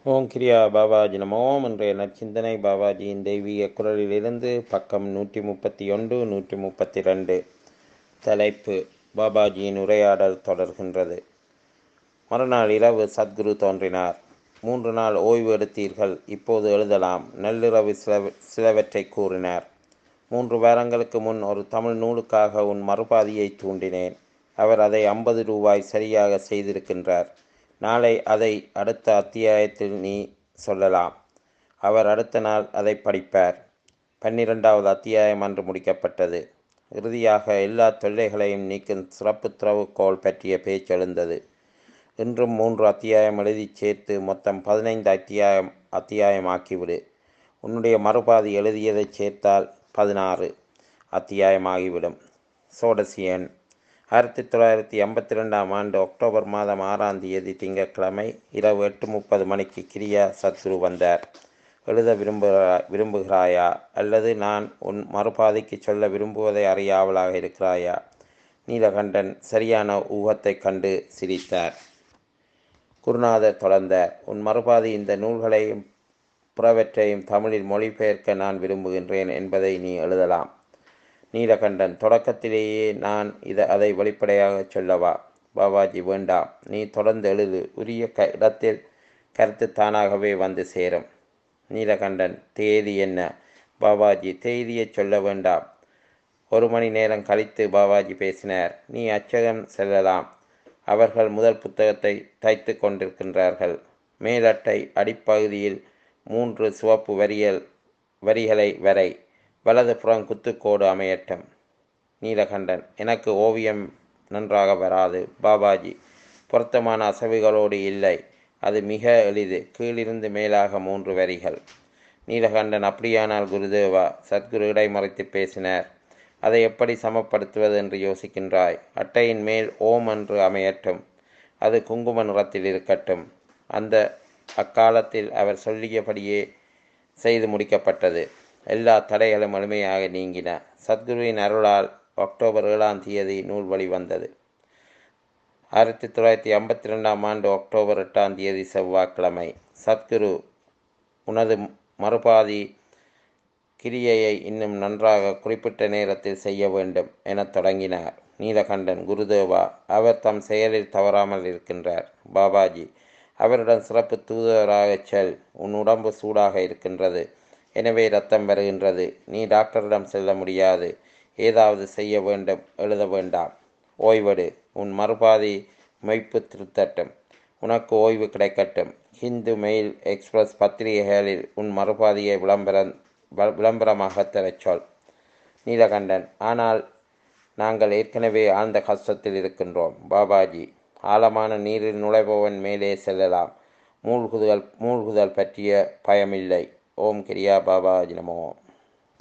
ஓம் கிரியா பாபாஜி நமோம். இன்றைய நற்சிந்தனை பாபாஜியின் தெய்வீக குரலிலிருந்து பக்கம் 131 132. தலைப்பு: பாபாஜியின் உரையாடல் தொடர்கின்றது. மறுநாள் இரவு சத்குரு தோன்றினார். 3 நாள் ஓய்வு எடுத்தீர்கள், இப்போது எழுதலாம். நள்ளிரவு சிலவற்றை கூறினார். 3 வாரங்களுக்கு முன் ஒரு தமிழ் நூலுக்காக உன் மறுபாதியை தூண்டினேன். அவர் அதை 50 ரூபாய் சரியாக செய்திருக்கின்றார். நாளை அதை அடுத்த அத்தியாயத்தில் நீ சொல்லலாம். அவர் அடுத்த நாள் அதை படிப்பார். 12வது அத்தியாயம் அன்று முடிக்கப்பட்டது. இறுதியாக எல்லா தொல்லைகளையும் நீக்கும் சிறப்பு திறவுகோல் பற்றிய பேச்செழுந்தது. இன்றும் 3 அத்தியாயம் எழுதி சேர்த்து மொத்தம் 15 அத்தியாயமாக்கிவிடு. உன்னுடைய மறுபாதி எழுதியதை சேர்த்தால் 16 அத்தியாயமாகிவிடும். சோடசியன் 1982 அக்டோபர் மாதம் 6 திங்கட்கிழமை இரவு 8:30 மணிக்கு கிரியா சத்குரு வந்தார். எழுத விரும்புகிறாயா, அல்லது நான் உன் மறுபாதைக்கு சொல்ல விரும்புவதை அறிய ஆவலாக இருக்கிறாயா? நீலகண்டன் சரியான ஊகத்தை கண்டு சிரித்தார். குருநாதர் தொடர்ந்தார். உன் மறுபாதி இந்த நூல்களையும் புறவற்றையும் தமிழில் மொழிபெயர்க்க நான் விரும்புகின்றேன் என்பதை நீ எழுதலாம். நீலகண்டன்: தொடக்கத்திலேயே நான் அதை வெளிப்படையாக சொல்லவா? பாபாஜி: வேண்டாம், நீ தொடர்ந்து எழுது. உரிய இடத்தில் கருத்து தானாகவே வந்து சேரும். நீலகண்டன்: தேதி என்ன? பாபாஜி: தேதியை சொல்ல வேண்டாம். 1 மணி நேரம் கழித்து பாபாஜி பேசினார். நீ அச்சகம் செல்லலாம். அவர்கள் முதல் புத்தகத்தை தைத்து கொண்டிருக்கின்றார்கள். மேலட்டை அடிப்பகுதியில் 3 சிவப்பு வரிகளை வரை. வலது புறம் குத்துக்கோடு அமையட்டும். நீலகண்டன்: எனக்கு ஓவியம் நன்றாக வராது. பாபாஜி: பொருத்தமான அசைவுகளோடு இல்லை. அது மிக எளிது. கீழிருந்து மேலாக 3 வரிகள். நீலகண்டன்: அப்படியானால் குருதேவா? சத்குரு இடைமறைத்து பேசினார். அதை எப்படி சமப்படுத்துவது என்று யோசிக்கின்றாய்? அட்டையின் மேல் ஓம் என்று அமையட்டும். அது குங்கும நிறத்தில் இருக்கட்டும். அக்காலத்தில் அவர் சொல்லியபடியே செய்து முடிக்கப்பட்டது. எல்லா தடைகளும் எளிமையாக நீங்கின. சத்குருவின் அருளால் அக்டோபர் 7 நூல் வெளிவந்தது. 1952 அக்டோபர் 8 செவ்வாய்க்கிழமை. சத்குரு: உனது மறுபாதி கிரியையை இன்னும் நன்றாக குறிப்பிட்ட நேரத்தில் செய்ய வேண்டும் எனத் தொடங்கினார். நீலகண்டன்: குருதேவா, அவர் தம் செயலில் தவறாமல் இருக்கின்றார். பாபாஜி: அவரிடம் சிறப்பு தூதுவராகச் செல். உன் உடம்பு சூடாக இருக்கின்றது, எனவே இரத்தம் வருகின்றது. நீ டாக்டரிடம் செல்ல முடியாது. ஏதாவது செய்ய வேண்டும். எழுத வேண்டாம். ஓய்வெடு. உன் மறுபாதி மெய்ப்பு திருத்தட்டும். உனக்கு ஓய்வு கிடைக்கட்டும். ஹிந்து மெயில் எக்ஸ்பிரஸ் பத்திரிகைகளில் உன் மறுபாதியை விளம்பரமாக தரச் சொல். நீலகண்டன்: ஆனால் நாங்கள் ஏற்கனவே ஆழ்ந்த கஷ்டத்தில் இருக்கின்றோம். பாபாஜி: ஆழமான நீரில் நுழைபவன் மேலே செல்லலாம். மூழ்குதல் பற்றிய பயமில்லை. ஓம் கிரியா பாபாஜி நமோ.